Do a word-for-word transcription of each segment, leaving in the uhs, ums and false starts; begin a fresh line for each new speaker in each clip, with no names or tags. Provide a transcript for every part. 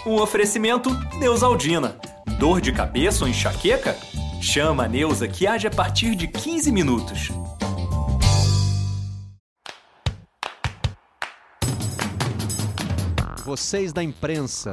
Um oferecimento Neusaldina. Dor de cabeça ou enxaqueca? Chama a Neusa que age a partir de quinze minutos.
Vocês da imprensa.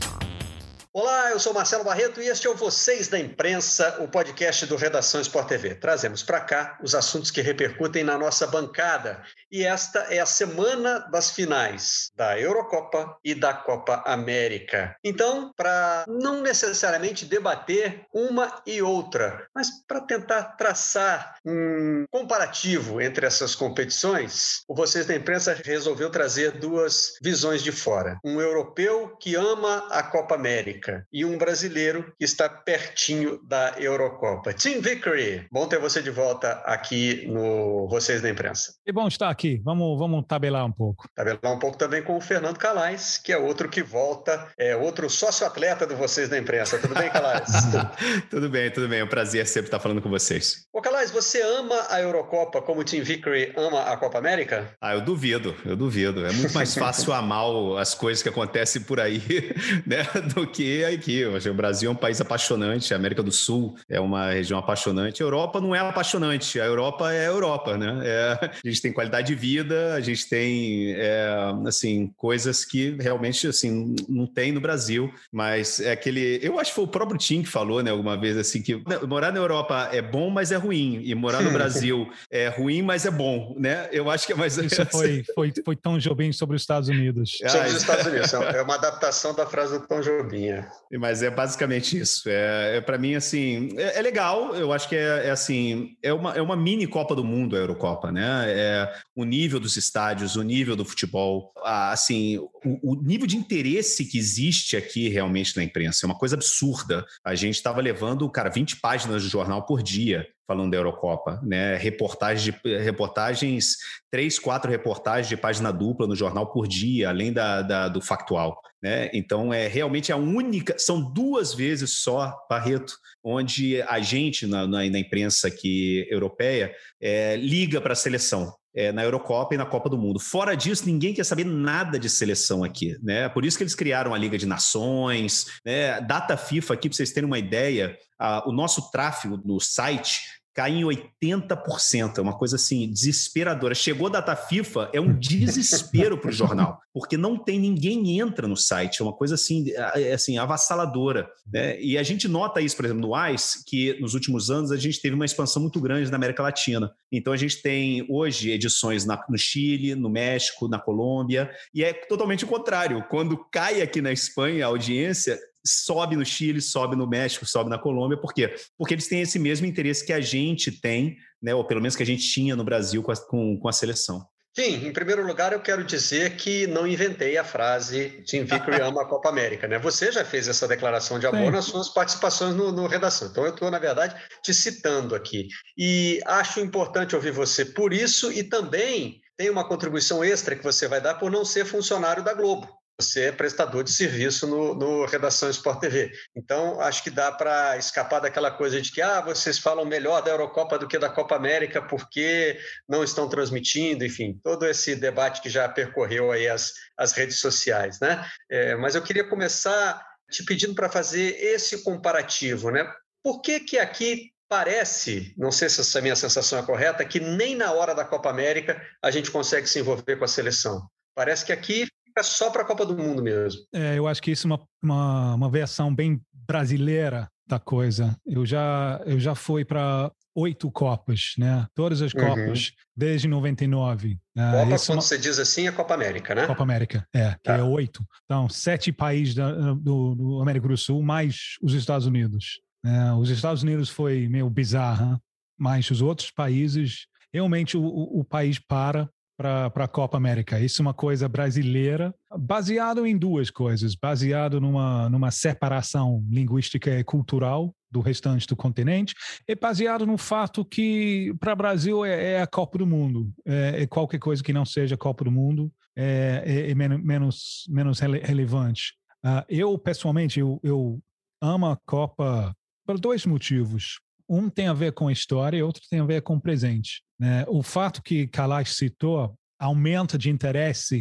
Olá, eu sou Marcelo Barreto e este é o Vocês da Imprensa, o podcast do Redação Sport T V. Trazemos para cá os assuntos que repercutem na nossa bancada. E esta é a semana das finais da Eurocopa e da Copa América. Então, para não necessariamente debater uma e outra, mas para tentar traçar um comparativo entre essas competições, o Vocês da Imprensa resolveu trazer duas visões de fora. Um europeu que ama a Copa América e um brasileiro que está pertinho da Eurocopa. Tim Vickery, bom ter você de volta aqui no Vocês da Imprensa.
É bom estar aqui. Vamos, vamos tabelar um pouco.
Tabelar um pouco também com o Fernando Calais, que é outro que volta, é outro sócio-atleta do Vocês da Imprensa. Tudo bem, Calais?
Tudo bem, tudo bem. É um prazer sempre estar falando com vocês.
Ô, Calais, você ama a Eurocopa como o Tim Vickery ama a Copa América?
Ah, eu duvido, eu duvido. É muito mais fácil amar as coisas que acontecem por aí, né, do que aqui. O Brasil é um país apaixonante, a América do Sul é uma região apaixonante, a Europa não é apaixonante, a Europa é a Europa, né? É, a gente tem qualidade de vida, a gente tem é, assim, coisas que realmente assim, não tem no Brasil, mas é aquele... Eu acho que foi o próprio Tim que falou, né, alguma vez, assim, que morar na Europa é bom, mas é ruim, e morar no Brasil é ruim, mas é bom, né? Eu acho que é mais...
Isso foi, foi, foi Tom Jobim sobre os Estados Unidos.
Sobre os Estados Unidos, é uma adaptação da frase do Tom Jobim.
Mas é basicamente isso. É, é para mim, assim, é, é legal. Eu acho que é, é assim, é uma, é uma mini Copa do Mundo, a Eurocopa, né? É, o nível dos estádios, o nível do futebol, a, assim, o, o nível de interesse que existe aqui realmente na imprensa é uma coisa absurda. A gente estava levando, cara, vinte páginas de jornal por dia falando da Eurocopa, né? Reportagens, de, reportagens, três, quatro reportagens de página dupla no jornal por dia, além da, da, do factual, né? Então, é realmente a única, são duas vezes só, Barreto, onde a gente, na, na, na imprensa aqui europeia, é, liga para a seleção. É, na Eurocopa e na Copa do Mundo. Fora disso, ninguém quer saber nada de seleção aqui, né? Por isso que eles criaram a Liga de Nações, né? Data FIFA aqui, para vocês terem uma ideia, a, o nosso tráfego no site cai em oitenta por cento, é uma coisa assim desesperadora. Chegou a data FIFA, é um desespero para o jornal, porque não tem, ninguém entra no site, é uma coisa assim, é, assim avassaladora, né? E a gente nota isso, por exemplo, no A I S, que nos últimos anos a gente teve uma expansão muito grande na América Latina. Então a gente tem hoje edições na, no Chile, no México, na Colômbia, e é totalmente o contrário. Quando cai aqui na Espanha a audiência, sobe no Chile, sobe no México, sobe na Colômbia. Por quê? Porque eles têm esse mesmo interesse que a gente tem, né, ou pelo menos que a gente tinha no Brasil com a, com, com a seleção.
Sim, em primeiro lugar eu quero dizer que não inventei a frase Tim Vickery ama a Copa América, né? Você já fez essa declaração de amor Sim. nas suas participações no, no Redação. Então eu estou, na verdade, te citando aqui. E acho importante ouvir você por isso e também tem uma contribuição extra que você vai dar por não ser funcionário da Globo. Você é prestador de serviço no, no Redação Sport T V. Então, acho que dá para escapar daquela coisa de que ah, vocês falam melhor da Eurocopa do que da Copa América porque não estão transmitindo, enfim, todo esse debate que já percorreu aí as, as redes sociais, né? É, mas eu queria começar te pedindo para fazer esse comparativo, né? Por que que aqui parece, não sei se essa minha sensação é correta, que nem na hora da Copa América a gente consegue se envolver com a seleção? Parece que aqui fica só para a Copa do Mundo mesmo.
É, eu acho que isso é uma, uma, uma versão bem brasileira da coisa. Eu já, eu já fui para oito Copas, né? Todas as Copas, uhum. desde noventa e nove.
Copa, quando uma... você diz assim, é Copa América, né?
Copa América, é, que ah. é oito. Então, sete países da, do, do América do Sul, mais os Estados Unidos. É, os Estados Unidos foi meio bizarro, mas os outros países, realmente o, o, o país para para a Copa América. Isso é uma coisa brasileira, baseado em duas coisas. Baseado numa, numa separação linguística e cultural do restante do continente e baseado no fato que para o Brasil é, é a Copa do Mundo. É, é qualquer coisa que não seja Copa do Mundo é, é, é menos, menos rele, relevante. Uh, eu, pessoalmente, eu, eu amo a Copa por dois motivos. Um tem a ver com a história e outro tem a ver com o presente. Né? O fato que Calais citou aumenta de interesse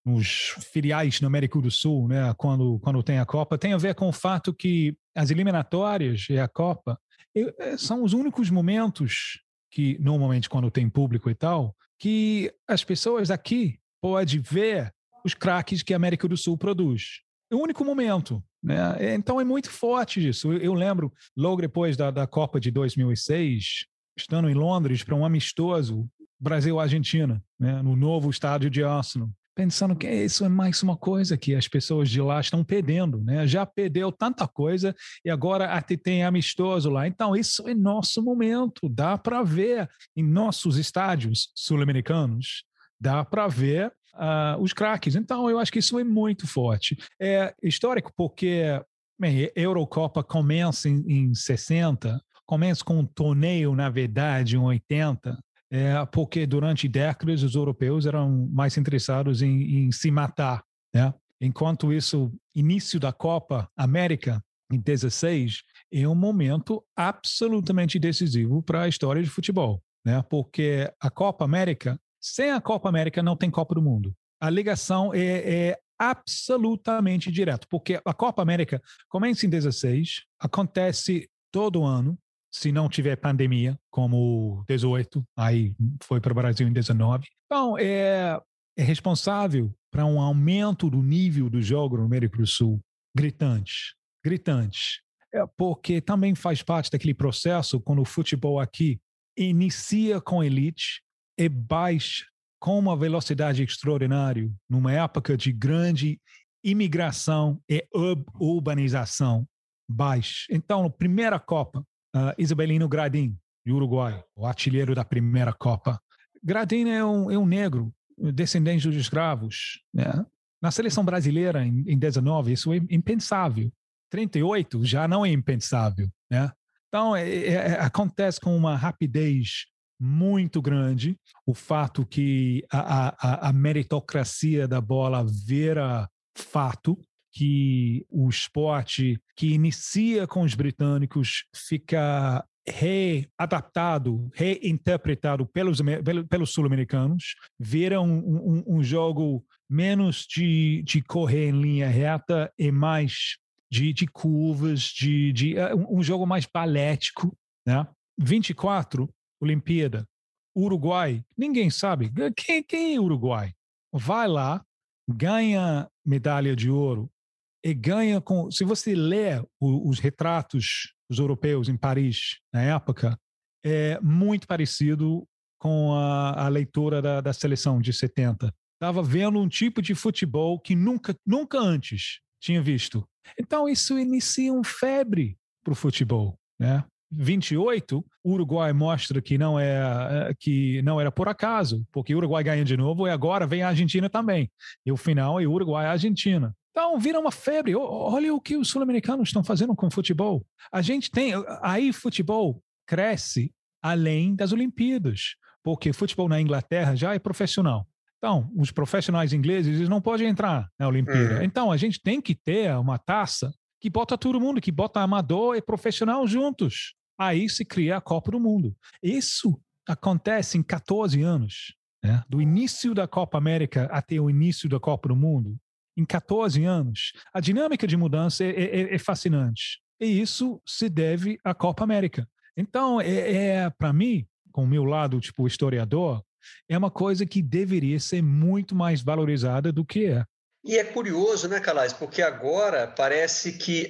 nos filiais na América do Sul, né, quando, quando tem a Copa, tem a ver com o fato que as eliminatórias e a Copa são os únicos momentos que, normalmente, quando tem público e tal, que as pessoas aqui podem ver os craques que a América do Sul produz. É o único momento, né? Então é muito forte isso. Eu, eu lembro, logo depois da, da Copa de dois mil e seis, estando em Londres para um amistoso Brasil-Argentina, né, no novo estádio de Arsenal, pensando que isso é mais uma coisa que as pessoas de lá estão perdendo, né? Já perdeu tanta coisa e agora até tem amistoso lá. Então, isso é nosso momento. Dá para ver em nossos estádios sul-americanos, dá para ver uh, os craques. Então, eu acho que isso é muito forte. É histórico porque bem, a Eurocopa começa em, em sessenta, começa com um torneio, na verdade, em oitenta, É porque durante décadas os europeus eram mais interessados em, em se matar, né? Enquanto isso, início da Copa América em dezesseis é um momento absolutamente decisivo para a história de futebol, né? Porque a Copa América, sem a Copa América não tem Copa do Mundo. A ligação é, é absolutamente direta, porque a Copa América começa em dezesseis, acontece todo ano. Se não tiver pandemia, como dezoito, aí foi para o Brasil em dezenove. Então, é, é responsável para um aumento do nível do jogo no América do Sul gritante, gritante. É porque também faz parte daquele processo quando o futebol aqui inicia com elite e baixa com uma velocidade extraordinária numa época de grande imigração e urbanização baixa. Então, na primeira Copa, Uh, Isabelino Gradin, de Uruguai, o artilheiro da primeira Copa. Gradin é um, é um negro, descendente dos escravos, né? Na seleção brasileira, em, em dezenove, isso é impensável. trinta e oito já não é impensável, né? Então, é, é, acontece com uma rapidez muito grande o fato que a, a, a meritocracia da bola vira fato, que o esporte que inicia com os britânicos fica readaptado, reinterpretado pelos, pelos sul-americanos, vira um, um, um jogo menos de, de correr em linha reta e mais de, de curvas, de, de, um jogo mais balético, né? vinte e quatro, Olimpíada, Uruguai, ninguém sabe. Quem, quem é Uruguai? Vai lá, ganha medalha de ouro, e ganha com... Se você ler o, os retratos dos europeus em Paris, na época, é muito parecido com a, a leitura da, da seleção de setenta. Estava vendo um tipo de futebol que nunca, nunca antes tinha visto. Então, isso inicia um febre para o futebol, né? vinte e oito, o Uruguai mostra que não, é, que não era por acaso, porque o Uruguai ganha de novo e agora vem a Argentina também. E o final é Uruguai e Argentina. Então, vira uma febre. Olha o que os sul-americanos estão fazendo com o futebol. A gente tem... Aí, futebol cresce além das Olimpíadas, porque futebol na Inglaterra já é profissional. Então, os profissionais ingleses eles não podem entrar na Olimpíada. Uhum. Então, a gente tem que ter uma taça que bota todo mundo, que bota amador e profissional juntos. Aí se cria a Copa do Mundo. Isso acontece em catorze anos, né? Do início da Copa América até o início da Copa do Mundo. Em catorze anos. A dinâmica de mudança é, é, é fascinante. E isso se deve à Copa América. Então, é, é para mim, com o meu lado tipo historiador, é uma coisa que deveria ser muito mais valorizada do que é.
E é curioso, né, Calais? Porque agora parece que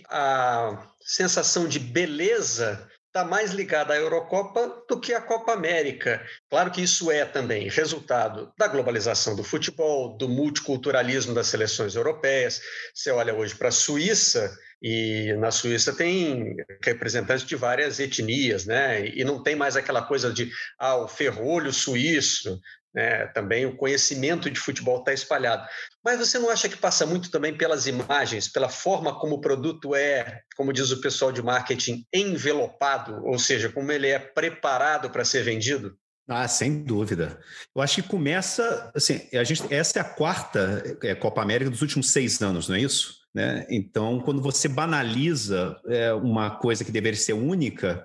a sensação de beleza está mais ligada à Eurocopa do que à Copa América. Claro que isso é também resultado da globalização do futebol, do multiculturalismo das seleções europeias. Você olha hoje para a Suíça, e na Suíça tem representantes de várias etnias, né? E não tem mais aquela coisa de ah, o ferrolho suíço, né? Também o conhecimento de futebol está espalhado. Mas você não acha que passa muito também pelas imagens, pela forma como o produto é, como diz o pessoal de marketing, envelopado, ou seja, como ele é preparado para ser vendido?
Ah, sem dúvida. Eu acho que começa, assim, a gente, essa é a quarta Copa América dos últimos seis anos, não é isso? né? Então, quando você banaliza é, uma coisa que deveria ser única,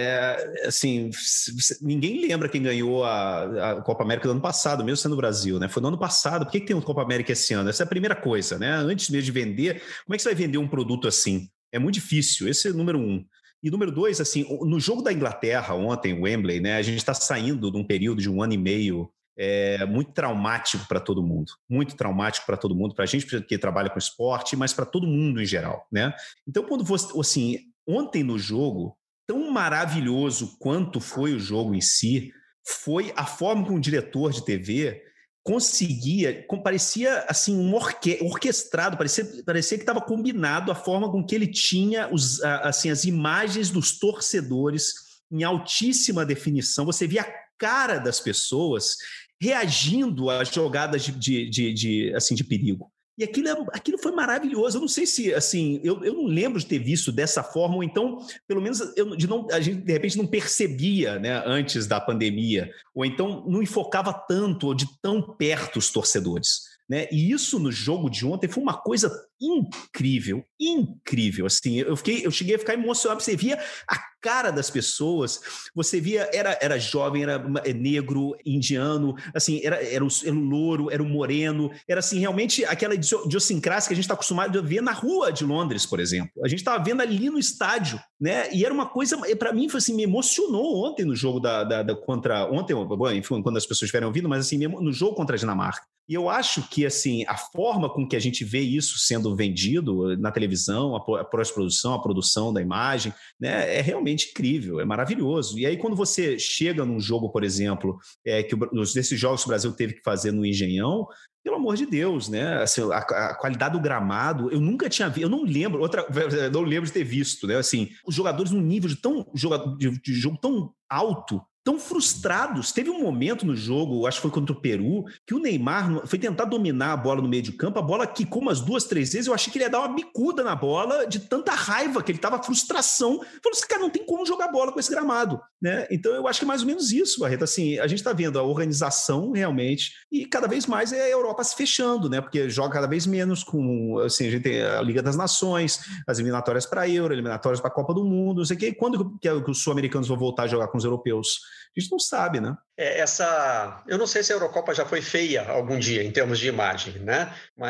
é, assim, ninguém lembra quem ganhou a, a Copa América do ano passado, mesmo sendo o Brasil, né? Foi no ano passado. Por que, que tem uma Copa América esse ano? Essa é a primeira coisa, né? Antes mesmo de vender, como é que você vai vender um produto assim? É muito difícil. Esse é o número um. E número dois, assim, no jogo da Inglaterra ontem, Wembley, né? A gente está saindo de um período de um ano e meio é, muito traumático para todo mundo, muito traumático para todo mundo, para a gente que trabalha com esporte, mas para todo mundo em geral, né? Então, quando você, assim, ontem no jogo, tão maravilhoso quanto foi o jogo em si, foi a forma como o diretor de T V conseguia, parecia assim um orque, orquestrado, parecia, parecia que estava combinado a forma com que ele tinha os, assim, as imagens dos torcedores em altíssima definição. Você via a cara das pessoas reagindo às jogadas de, de, de, de, assim, de perigo. E aquilo, aquilo foi maravilhoso. Eu não sei se, assim, eu, eu não lembro de ter visto dessa forma, ou então, pelo menos, eu, de não, a gente, de repente, não percebia, né, antes da pandemia, ou então não enfocava tanto ou de tão perto os torcedores, né? E isso no jogo de ontem foi uma coisa incrível, incrível, assim, eu, fiquei, eu cheguei a ficar emocionado, você via a cara das pessoas, você via, era, era jovem, era negro, indiano, assim, era, era, o, era o louro, era o moreno, era assim, realmente aquela idiosincrasia que a gente está acostumado a ver na rua de Londres, por exemplo. A gente estava vendo ali no estádio, né? E era uma coisa, para mim, foi assim, me emocionou ontem no jogo da, da, da contra, ontem, enfim, quando as pessoas estiverem ouvindo, mas assim, no jogo contra a Dinamarca. E eu acho que, assim, a forma com que a gente vê isso sendo vendido na televisão, a pós-produção, a produção da imagem, né, é realmente incrível, é maravilhoso. E aí, quando você chega num jogo, por exemplo, é, que os desses jogos que o Brasil teve que fazer no Engenhão, pelo amor de Deus, né? Assim, a, a qualidade do gramado, eu nunca tinha visto, eu não lembro, outra, não lembro de ter visto, né? Assim, os jogadores num nível de, tão, de, de jogo tão alto, tão frustrados. Teve um momento no jogo, acho que foi contra o Peru, que o Neymar foi tentar dominar a bola no meio de campo, a bola quicou umas duas, três vezes, eu achei que ele ia dar uma bicuda na bola de tanta raiva que ele estava, frustração. Falou assim, cara, não tem como jogar bola com esse gramado, né? Então eu acho que é mais ou menos isso, Barreto. Assim, a gente está vendo a organização realmente e cada vez mais é a Europa se fechando, né? Porque joga cada vez menos com, assim, a gente tem a Liga das Nações, as eliminatórias para a Euro, eliminatórias para a Copa do Mundo, não sei o quê. E quando que os sul-americanos vão voltar a jogar com os europeus? A gente não sabe, né?
É, essa, eu não sei se a Eurocopa já foi feia algum dia em termos de imagem, né?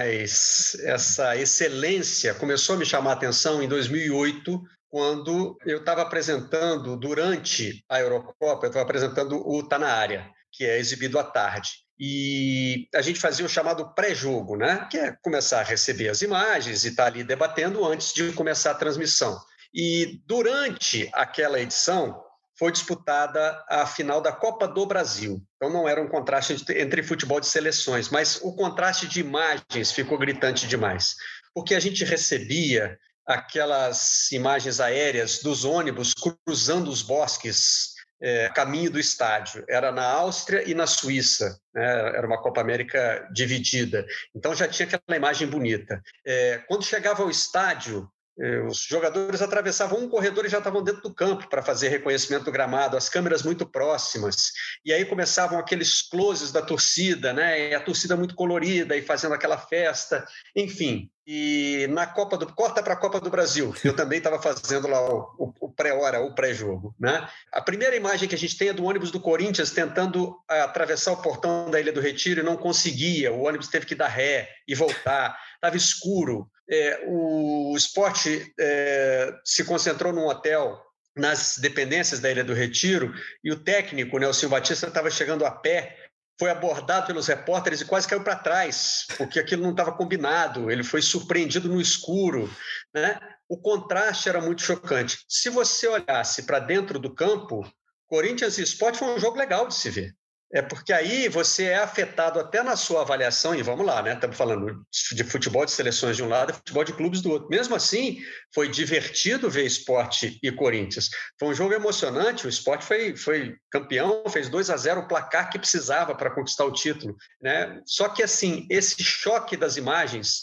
Mas essa excelência começou a me chamar a atenção em dois mil e oito, quando eu estava apresentando, durante a Eurocopa, eu estava apresentando o Tá Na Área, que é exibido à tarde. E a gente fazia o chamado pré-jogo, né? Que é começar a receber as imagens e estar ali debatendo antes de começar a transmissão. E durante aquela edição, foi disputada a final da Copa do Brasil. Então não era um contraste entre futebol de seleções, mas o contraste de imagens ficou gritante demais, porque a gente recebia aquelas imagens aéreas dos ônibus cruzando os bosques, é, caminho do estádio. Era na Áustria e na Suíça, né? Era uma Copa América dividida. Então já tinha aquela imagem bonita. É, quando chegava ao estádio, os jogadores atravessavam um corredor e já estavam dentro do campo para fazer reconhecimento do gramado, as câmeras muito próximas, e aí começavam aqueles closes da torcida, né? E a torcida muito colorida e fazendo aquela festa, enfim. E na Copa do corta para a Copa do Brasil, eu também estava fazendo lá o, o, o pré-hora, o pré-jogo, né? A primeira imagem que a gente tem é do ônibus do Corinthians tentando atravessar o portão da Ilha do Retiro e não conseguia, o ônibus teve que dar ré e voltar, estava escuro. É, o Sport é, se concentrou num hotel nas dependências da Ilha do Retiro e o técnico, né, o Silvio Batista, estava chegando a pé, foi abordado pelos repórteres e quase caiu para trás, porque aquilo não estava combinado, ele foi surpreendido no escuro, né? O contraste era muito chocante. Se você olhasse para dentro do campo, Corinthians e Sport foi um jogo legal de se ver. É porque aí você é afetado até na sua avaliação, e vamos lá, né? Estamos falando de futebol de seleções de um lado e futebol de clubes do outro. Mesmo assim, foi divertido ver Sport e Corinthians. Foi um jogo emocionante, o Sport foi, foi campeão, fez dois a zero, o placar que precisava para conquistar o título, né? Só que, assim, esse choque das imagens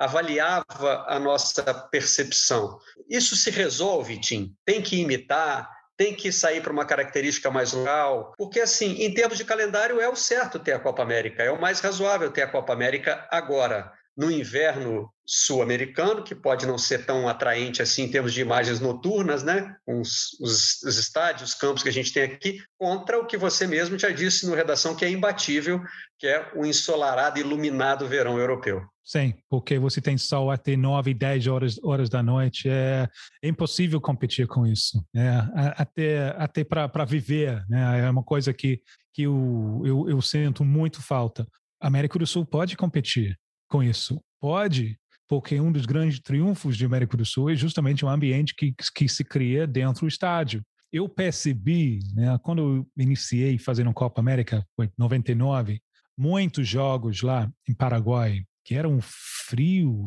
avaliava a nossa percepção. Isso se resolve, Tim? Tem que imitar, tem que sair para uma característica mais local, porque, assim, em termos de calendário, é o certo ter a Copa América, é o mais razoável ter a Copa América agora, no inverno sul-americano, que pode não ser tão atraente assim em termos de imagens noturnas, né? Os, os, os estádios, os campos que a gente tem aqui, contra o que você mesmo já disse no Redação, que é imbatível, que é o ensolarado e iluminado verão europeu.
Sim, porque você tem sol até nove, dez horas, horas da noite. É, é impossível competir com isso. É, até até para viver, né? É uma coisa que, que eu, eu, eu sinto muito falta. A América do Sul pode competir com isso. Pode, porque um dos grandes triunfos de América do Sul é justamente um ambiente que, que se cria dentro do estádio. Eu percebi, né, quando eu iniciei fazendo Copa América, foi em noventa e nove, muitos jogos lá em Paraguai, que era um frio,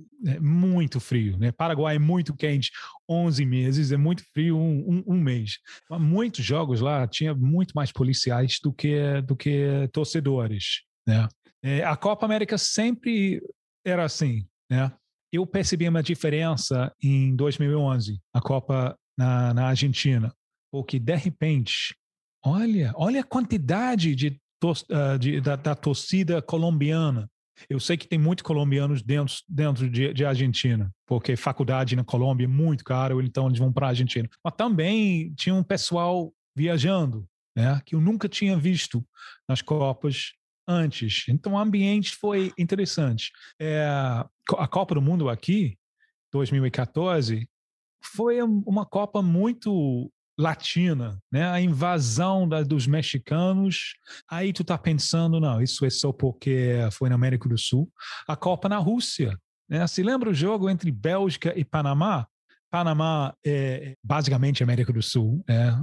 muito frio, né? Paraguai é muito quente, onze meses, é muito frio, um, um, um mês. Mas muitos jogos lá tinha muito mais policiais do que, do que torcedores, né? É, a Copa América sempre era assim, né? Eu percebi uma diferença em dois mil e onze, a Copa na, na Argentina, porque de repente, olha, olha a quantidade de, uh, de, da, da torcida colombiana. Eu sei que tem muitos colombianos dentro, dentro de, de Argentina, porque faculdade na Colômbia é muito caro, então eles vão para a Argentina. Mas também tinha um pessoal viajando, né, que eu nunca tinha visto nas Copas antes. Então o ambiente foi interessante. É, a Copa do Mundo aqui, dois mil e quatorze, foi uma Copa muito latina, né? A invasão da, dos mexicanos. Aí tu tá pensando, não, isso é só porque foi na América do Sul. A Copa na Rússia, né? Se lembra o jogo entre Bélgica e Panamá? Panamá é basicamente América do Sul, né?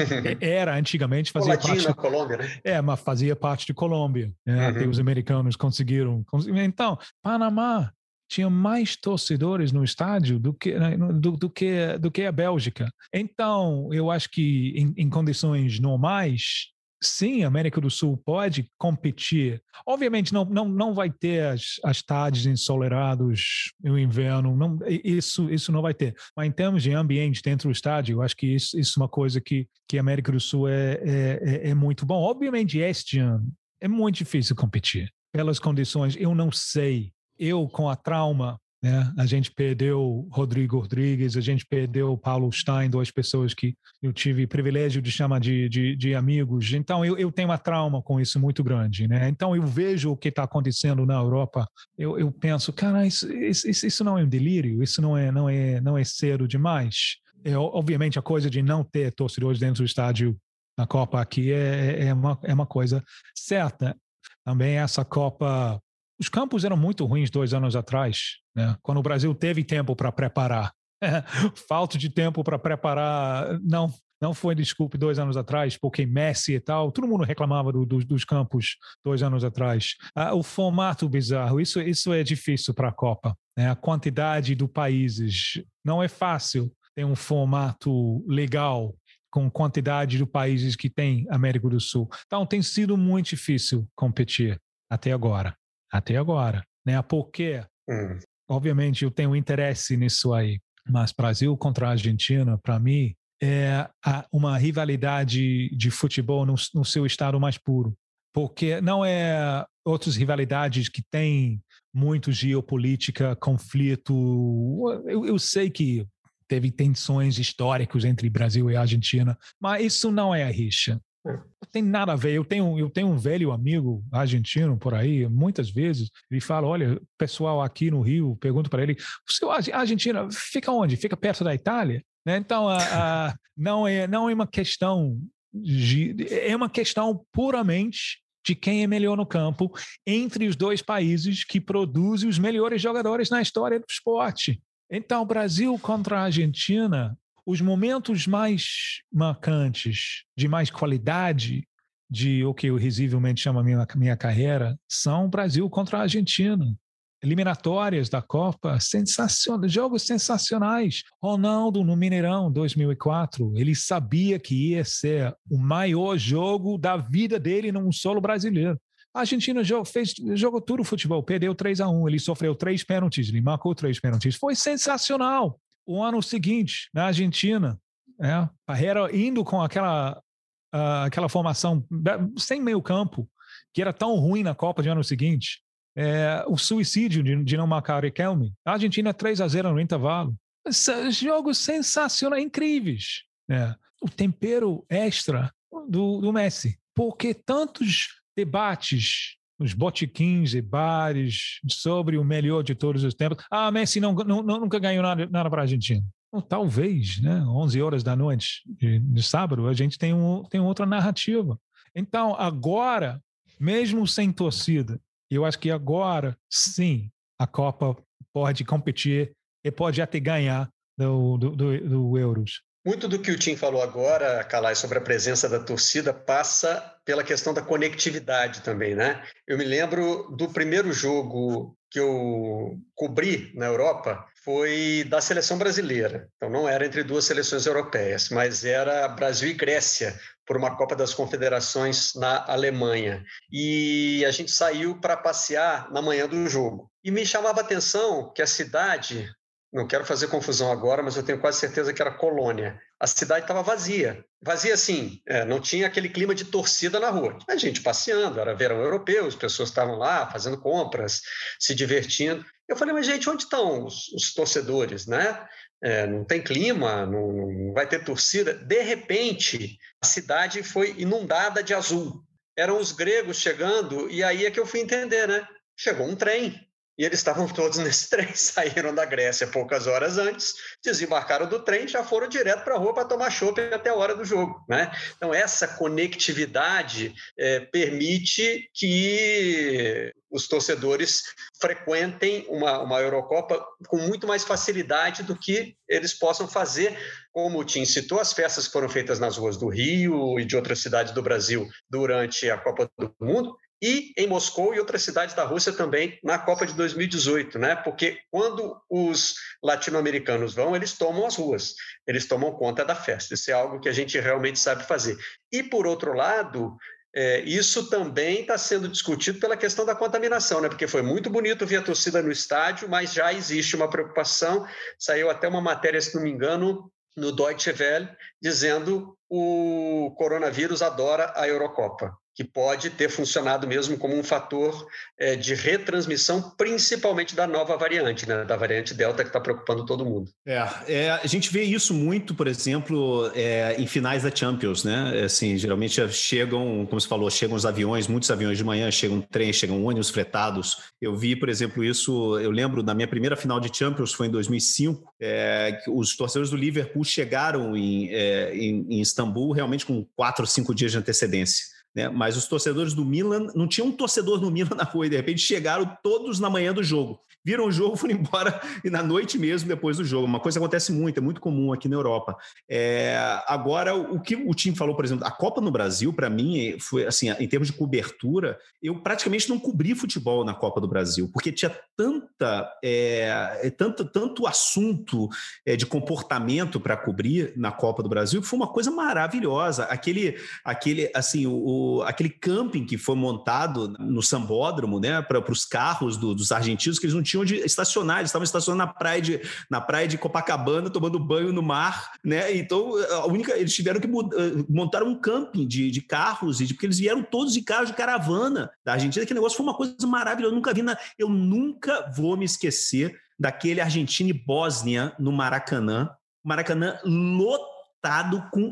Era antigamente fazia
Coladinho
parte
na Colômbia, né?
É, mas fazia parte de Colômbia, né? Uhum. Até os americanos conseguiram. Então, Panamá tinha mais torcedores no estádio do que, do, do que, do que a Bélgica. Então, eu acho que em, em condições normais, sim, a América do Sul pode competir. Obviamente, não, não, não vai ter as, as tardes ensolaradas no inverno, não, isso, isso não vai ter. Mas em termos de ambiente dentro do estádio, eu acho que isso, isso é uma coisa que, que a América do Sul é, é, é muito bom. Obviamente, este ano é muito difícil competir. Pelas condições, eu não sei. Eu, com a trauma, né, a gente perdeu Rodrigo Rodrigues, a gente perdeu Paulo Stein, duas pessoas que eu tive privilégio de chamar de, de, de amigos. Então, eu, eu tenho uma trauma com isso muito grande, né? Então, eu vejo o que está acontecendo na Europa, eu, eu penso, cara, isso, isso, isso não é um delírio, isso não é, não é, não é cedo demais. É, obviamente, a coisa de não ter torcedores dentro do estádio na Copa aqui é, é, uma, é uma coisa certa. Também essa Copa... Os campos eram muito ruins dois anos atrás, né? Quando o Brasil teve tempo para preparar. Falta de tempo para preparar não, não foi desculpe dois anos atrás, porque Messi e tal, todo mundo reclamava do, do, dos campos dois anos atrás. Ah, o formato bizarro, isso, isso é difícil para a Copa, né? A quantidade de países, não é fácil ter um formato legal com quantidade de países que tem América do Sul. Então tem sido muito difícil competir até agora. Até agora, né? Porque, hum. obviamente, eu tenho interesse nisso aí, mas Brasil contra a Argentina, para mim, é uma rivalidade de futebol no, no seu estado mais puro. Porque não é outras rivalidades que têm muito geopolítica, conflito. Eu, eu sei que teve tensões históricas entre Brasil e Argentina, mas isso não é a rixa. Não tem nada a ver. Eu tenho, eu tenho um velho amigo argentino por aí, muitas vezes, ele fala, olha, pessoal aqui no Rio, pergunta para ele, a Argentina fica onde? Fica perto da Itália? Né? Então, a, a, não, é, não é uma questão, de, é uma questão puramente de quem é melhor no campo entre os dois países que produzem os melhores jogadores na história do esporte. Então, Brasil contra a Argentina... Os momentos mais marcantes, de mais qualidade, de o que eu risivelmente chamo a minha, minha carreira, são Brasil contra a Argentina. Eliminatórias da Copa, sensacionais, jogos sensacionais. Ronaldo no Mineirão, dois mil e quatro, ele sabia que ia ser o maior jogo da vida dele num solo brasileiro. A Argentina fez, jogou tudo o futebol, perdeu três a um, ele sofreu três pênaltis, ele marcou três pênaltis. Foi sensacional. O ano seguinte, na Argentina, né, Parreira indo com aquela, uh, aquela formação sem meio campo, que era tão ruim na Copa de ano seguinte, É, o suicídio de, de não marcar Riquelme. A Argentina três a zero no intervalo. Jogos sensacionais, incríveis. É. O tempero extra do, do Messi. Porque tantos debates nos botequins e bares sobre o melhor de todos os tempos. Ah, Messi não, não, nunca ganhou nada, nada para a Argentina. Bom, talvez, né? onze horas da noite de, de sábado, a gente tem, um, tem outra narrativa. Então, agora, mesmo sem torcida, eu acho que agora, sim, a Copa pode competir e pode até ganhar do, do, do, do Euros.
Muito do que o Tim falou agora, Calais, sobre a presença da torcida, passa pela questão da conectividade também, né? Eu me lembro do primeiro jogo que eu cobri na Europa, foi da seleção brasileira. Então, não era entre duas seleções europeias, mas era Brasil e Grécia, por uma Copa das Confederações na Alemanha. E a gente saiu para passear na manhã do jogo. E me chamava a atenção que a cidade... Não quero fazer confusão agora, mas eu tenho quase certeza que era Colônia. A cidade estava vazia. Vazia assim, é, não tinha aquele clima de torcida na rua. A gente passeando, era verão europeu, as pessoas estavam lá fazendo compras, se divertindo. Eu falei, mas gente, onde estão os, os torcedores, né? É, não tem clima, não, não vai ter torcida. De repente, a cidade foi inundada de azul. Eram os gregos chegando, e aí é que eu fui entender, né? Chegou um trem. E eles estavam todos nesse trem, saíram da Grécia poucas horas antes, desembarcaram do trem e já foram direto para a rua para tomar chopp até a hora do jogo, né? Então, essa conectividade é, permite que os torcedores frequentem uma, uma Eurocopa com muito mais facilidade do que eles possam fazer, como o Tim citou, as festas que foram feitas nas ruas do Rio e de outras cidades do Brasil durante a Copa do Mundo, e em Moscou e outras cidades da Rússia também na Copa de dois mil e dezoito, né? Porque quando os latino-americanos vão, eles tomam as ruas, eles tomam conta da festa. Isso é algo que a gente realmente sabe fazer. E, por outro lado, é, isso também está sendo discutido pela questão da contaminação, né? Porque foi muito bonito ver a torcida no estádio, mas já existe uma preocupação. Saiu até uma matéria, se não me engano, no Deutsche Welle, dizendo o coronavírus adora a Eurocopa, que pode ter funcionado mesmo como um fator é, de retransmissão, principalmente da nova variante, né? Da variante Delta, que está preocupando todo mundo.
É, é, a gente vê isso muito, por exemplo, é, em finais da Champions, né? Assim, geralmente chegam, como você falou, chegam os aviões, muitos aviões de manhã, chegam trens, chegam ônibus fretados. Eu vi, por exemplo, isso, eu lembro da minha primeira final de Champions, foi em dois mil e cinco, é, que os torcedores do Liverpool chegaram em, é, em, em Istambul realmente com quatro ou cinco dias de antecedência. Né? Mas os torcedores do Milan, não tinha um torcedor no Milan na rua, e de repente chegaram todos na manhã do jogo. Viram o jogo, foram embora e na noite mesmo, depois do jogo. Uma coisa que acontece muito, é muito comum aqui na Europa. É, agora, o que o Tim falou, por exemplo, a Copa no Brasil, para mim, foi assim, em termos de cobertura, eu praticamente não cobri futebol na Copa do Brasil, porque tinha tanta, é, tanto, tanto assunto é, de comportamento para cobrir na Copa do Brasil, que foi uma coisa maravilhosa. Aquele, aquele, assim, o, aquele camping que foi montado no Sambódromo, né, para os carros do, dos argentinos, que eles não tinham onde estacionar, eles estavam estacionando na praia de, na praia de Copacabana, tomando banho no mar, né? Então, a única, eles tiveram que montar um camping de, de carros, e de, porque eles vieram todos de carros de caravana da Argentina. Que negócio foi uma coisa maravilhosa, eu nunca vi, na, eu nunca vou me esquecer daquele Argentina e Bósnia no Maracanã, Maracanã lotado com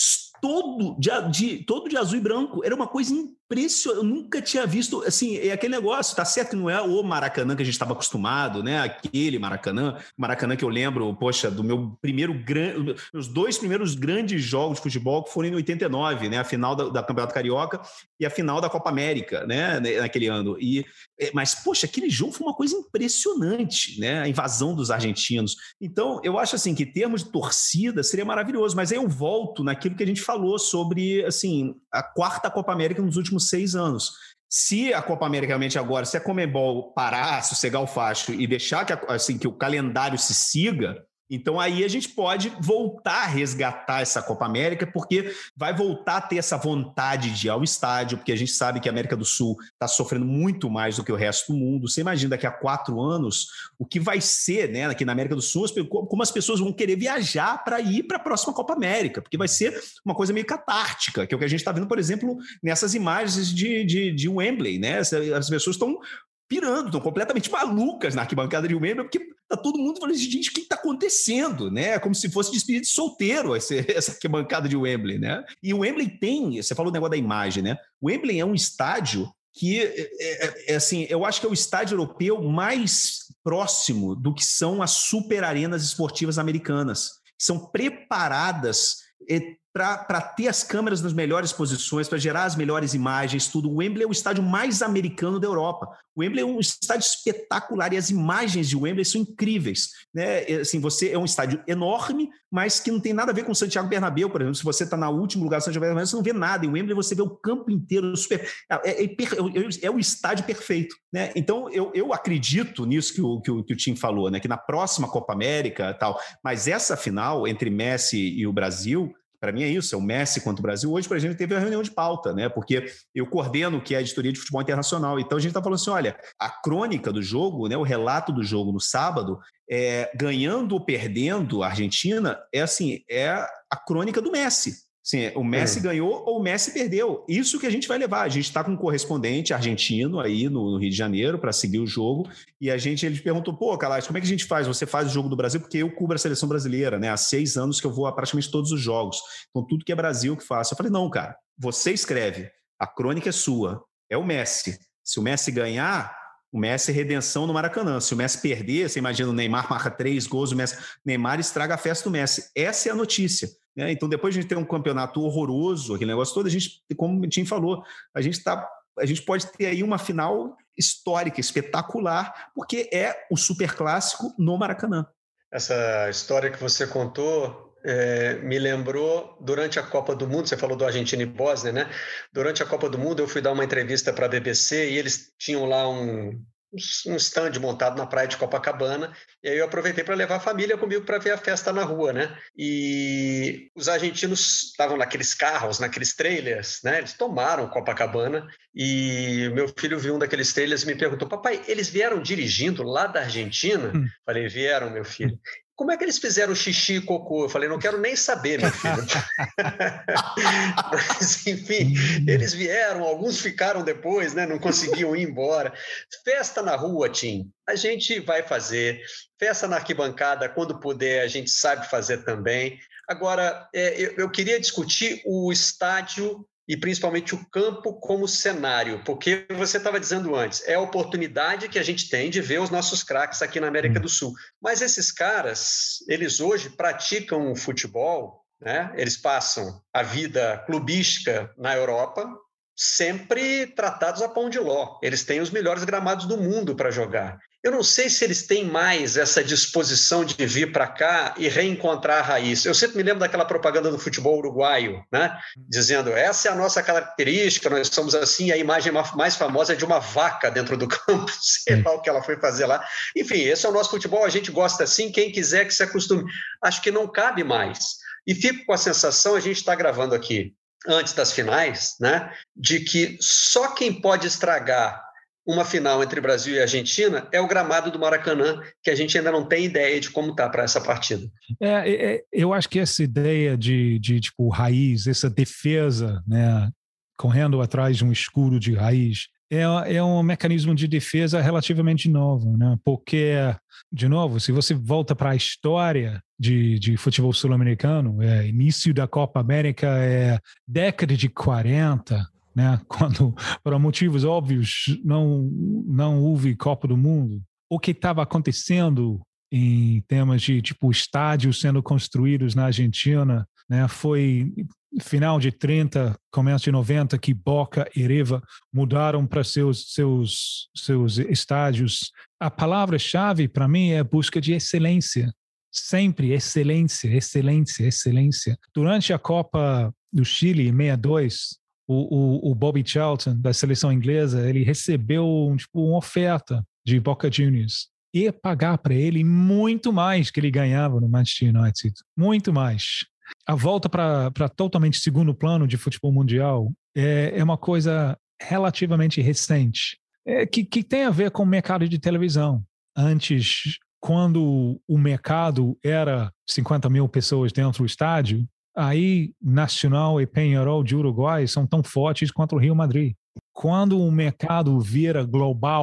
todo de, de, todo de azul e branco, era uma coisa impressionante. Eu nunca tinha visto, assim, é aquele negócio, tá certo que não é o Maracanã que a gente estava acostumado, né? Aquele Maracanã, Maracanã que eu lembro, poxa, do meu primeiro grande, meus dois primeiros grandes jogos de futebol que foram em oitenta e nove, né? A final da, da Campeonato Carioca e a final da Copa América, né? Naquele ano. E, mas, poxa, aquele jogo foi uma coisa impressionante, né? A invasão dos argentinos. Então, eu acho assim que em termos de torcida seria maravilhoso, mas aí eu volto naquilo que a gente falou sobre, assim, a quarta Copa América nos últimos seis anos. Se a Copa América realmente agora, se a Conmebol parar, sossegar o facho e deixar que, assim, que o calendário se siga, então aí a gente pode voltar a resgatar essa Copa América, porque vai voltar a ter essa vontade de ir ao estádio, porque a gente sabe que a América do Sul está sofrendo muito mais do que o resto do mundo. Você imagina daqui a quatro anos o que vai ser, né, aqui na América do Sul, como as pessoas vão querer viajar para ir para a próxima Copa América, porque vai ser uma coisa meio catártica, que é o que a gente está vendo, por exemplo, nessas imagens de, de, de Wembley, né? As pessoas estão pirando, estão completamente malucas na arquibancada de Wembley, porque tá todo mundo falando, gente, o que está acontecendo, né? Como se fosse despedida de solteiro esse, essa arquibancada de Wembley, né? E o Wembley tem, você falou o negócio da imagem, né? O Wembley é um estádio que, é, é, é, assim, eu acho que é o estádio europeu mais próximo do que são as super arenas esportivas americanas. São preparadas para ter as câmeras nas melhores posições, para gerar as melhores imagens, tudo. O Wembley é o estádio mais americano da Europa. O Wembley é um estádio espetacular e as imagens de Wembley são incríveis, né? Assim, você é um estádio enorme, mas que não tem nada a ver com o Santiago Bernabéu, por exemplo. Se você está no último lugar do Santiago Bernabéu, você não vê nada. Em Wembley você vê o campo inteiro. Super... É, é, é, é o estádio perfeito, né? Então, eu, eu acredito nisso que o, que, o, que o Tim falou, né? Que na próxima Copa América tal, mas essa final entre Messi e o Brasil, para mim é isso, é o Messi contra o Brasil. Hoje, por exemplo, teve uma reunião de pauta, né? Porque eu coordeno que é a editoria de futebol internacional. Então a gente está falando assim, olha, a crônica do jogo, né, o relato do jogo no sábado, é, ganhando ou perdendo a Argentina, é assim, é a crônica do Messi. Sim, o Messi é. ganhou ou o Messi perdeu. Isso que a gente vai levar. A gente está com um correspondente argentino aí no, no Rio de Janeiro para seguir o jogo. E a gente, ele perguntou, pô, Calais, como é que a gente faz? Você faz o jogo do Brasil? Porque eu cubro a seleção brasileira, né? Há seis anos que eu vou a praticamente todos os jogos. Então, tudo que é Brasil que faço. Eu falei, não, cara, você escreve. A crônica é sua. É o Messi. Se o Messi ganhar, o Messi é redenção no Maracanã. Se o Messi perder, você imagina o Neymar marca três gols, o Messi, Neymar estraga a festa do Messi. Essa é a notícia. É, então, depois de a gente ter um campeonato horroroso, aquele negócio todo, a gente, como o Tim falou, a gente, tá, a gente pode ter aí uma final histórica, espetacular, porque é o superclássico no Maracanã.
Essa história que você contou é, me lembrou durante a Copa do Mundo, você falou do Argentina e Bósnia, né? Durante a Copa do Mundo eu fui dar uma entrevista para a B B C e eles tinham lá um... um stand montado na praia de Copacabana, e aí eu aproveitei para levar a família comigo para ver a festa na rua, né? E os argentinos estavam naqueles carros, naqueles trailers, né? Eles tomaram Copacabana e meu filho viu um daqueles trailers e me perguntou, papai, eles vieram dirigindo lá da Argentina? Hum. Falei, vieram, meu filho. Como é que eles fizeram xixi e cocô? Eu falei, não quero nem saber, meu filho. Mas, enfim, eles vieram, alguns ficaram depois, né? Não conseguiam ir embora. Festa na rua, Tim, a gente vai fazer. Festa na arquibancada, quando puder, a gente sabe fazer também. Agora, é, eu, eu queria discutir o estádio e principalmente o campo como cenário, porque você estava dizendo antes, é a oportunidade que a gente tem de ver os nossos craques aqui na América do Sul. Mas esses caras, eles hoje praticam futebol, né? Eles passam a vida clubística na Europa, sempre tratados a pão de ló. Eles têm os melhores gramados do mundo para jogar. Eu não sei se eles têm mais essa disposição de vir para cá e reencontrar a raiz. Eu sempre me lembro daquela propaganda do futebol uruguaio, né? Dizendo, essa é a nossa característica, nós somos assim, a imagem mais famosa é de uma vaca dentro do campo, sei lá o que ela foi fazer lá. Enfim, esse é o nosso futebol, a gente gosta assim, quem quiser que se acostume. Acho que não cabe mais. E fico com a sensação, a gente está gravando aqui antes das finais, né? De que só quem pode estragar uma final entre Brasil e Argentina é o gramado do Maracanã, que a gente ainda não tem ideia de como está para essa partida.
É, é, eu acho que essa ideia de, de tipo, raiz, essa defesa, né, correndo atrás de um escudo de raiz, é, é um mecanismo de defesa relativamente novo, né? Porque, de novo, se você volta para a história de, de futebol sul-americano, é, início da Copa América é década de quarenta, né? Quando, por motivos óbvios, não, não houve Copa do Mundo. O que estava acontecendo em termos de tipo, estádios sendo construídos na Argentina, né? Foi final de trinta, começo de noventa, que Boca e River mudaram para seus, seus, seus estádios. A palavra-chave para mim é busca de excelência. Sempre excelência, excelência, excelência. Durante a Copa do Chile, em sessenta e dois, O, o, o Bobby Charlton, da seleção inglesa, ele recebeu tipo, uma oferta de Boca Juniors. Ia pagar para ele muito mais que ele ganhava no Manchester United. Muito mais. A volta para totalmente segundo plano de futebol mundial é, é uma coisa relativamente recente, é, que, que tem a ver com o mercado de televisão. Antes, quando o mercado era cinquenta mil pessoas dentro do estádio, aí Nacional e Peñarol de Uruguai são tão fortes quanto o Rio Madrid. Quando o mercado vira global,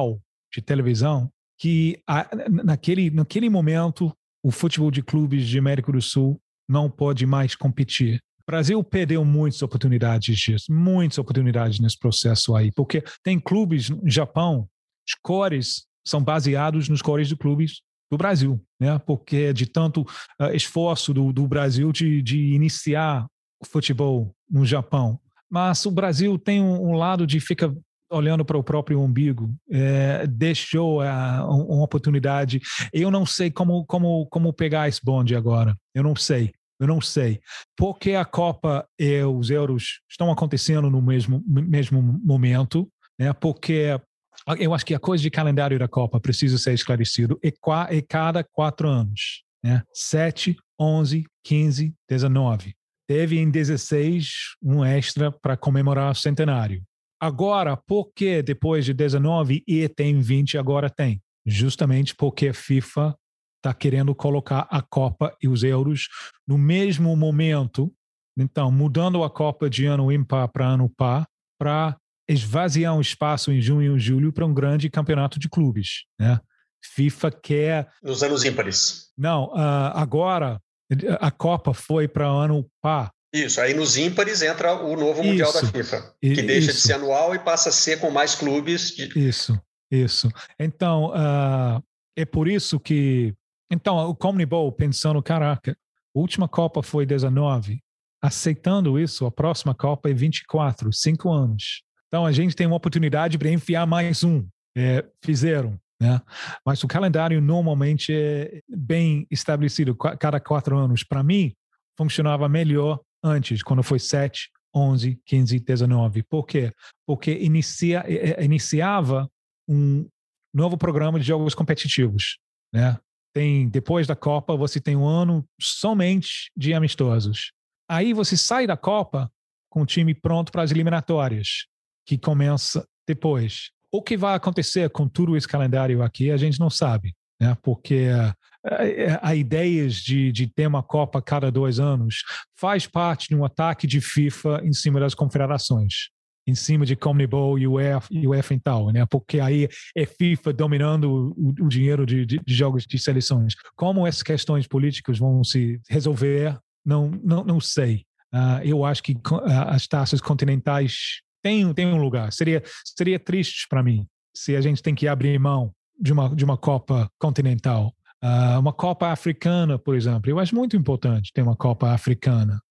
de televisão que a, naquele, naquele momento o futebol de clubes de América do Sul não pode mais competir. O Brasil perdeu muitas oportunidades disso, muitas oportunidades nesse processo aí, porque tem clubes no Japão, os cores são baseados nos cores de clubes do Brasil, né? Porque de tanto uh, esforço do, do Brasil de, de iniciar o futebol no Japão. Mas o Brasil tem um, um lado de fica olhando para o próprio umbigo, é, deixou uh, uma oportunidade. Eu não sei como, como, como pegar esse bonde agora. Eu não sei. Eu não sei. Porque a Copa e os Euros estão acontecendo no mesmo, mesmo momento, né? Porque eu acho que a coisa de calendário da Copa precisa ser esclarecido e, e cada quatro anos, né? sete, onze, quinze, dezenove. Teve em dezesseis um extra para comemorar o centenário. Agora, por que depois de dezenove e tem vinte, agora tem? Justamente porque a FIFA está querendo colocar a Copa e os Euros no mesmo momento. Então, mudando a Copa de ano ímpar para ano par, para esvaziar um espaço em junho e julho para um grande campeonato de clubes, né? FIFA quer...
Nos anos ímpares.
Não, uh, agora a Copa foi para ano par.
Isso, aí nos ímpares entra o novo Mundial
isso,
da FIFA, que
isso.
deixa de ser anual e passa a ser com mais clubes. De...
Isso, isso. Então, uh, é por isso que... Então, o CONMEBOL pensando, caraca, a última Copa foi dezenove, aceitando isso, a próxima Copa é vinte e quatro, cinco anos. Então, a gente tem uma oportunidade para enfiar mais um. É, fizeram, né? Mas o calendário normalmente é bem estabelecido, cada quatro anos. Para mim, funcionava melhor antes, quando foi sete, onze, quinze, dezenove. Por quê? Porque inicia, iniciava um novo programa de jogos competitivos, né? Tem, depois da Copa, você tem um ano somente de amistosos. Aí você sai da Copa com o time pronto para as eliminatórias, que começa depois. O que vai acontecer com todo esse calendário aqui, a gente não sabe, né? Porque a, a ideia de, de ter uma Copa a cada dois anos faz parte de um ataque de FIFA em cima das confederações, em cima de CONMEBOL e UEFA e UEFA e tal, né? Porque aí é FIFA dominando o, o dinheiro de, de, de jogos de seleções. Como essas questões políticas vão se resolver, não, não, não sei. Uh, eu acho que uh, as taças continentais têm, têm um lugar. Seria, seria triste para mim se a gente tem que abrir mão de uma, de uma Copa continental. Uh, uma Copa africana, por exemplo. Eu acho muito importante ter uma Copa africana,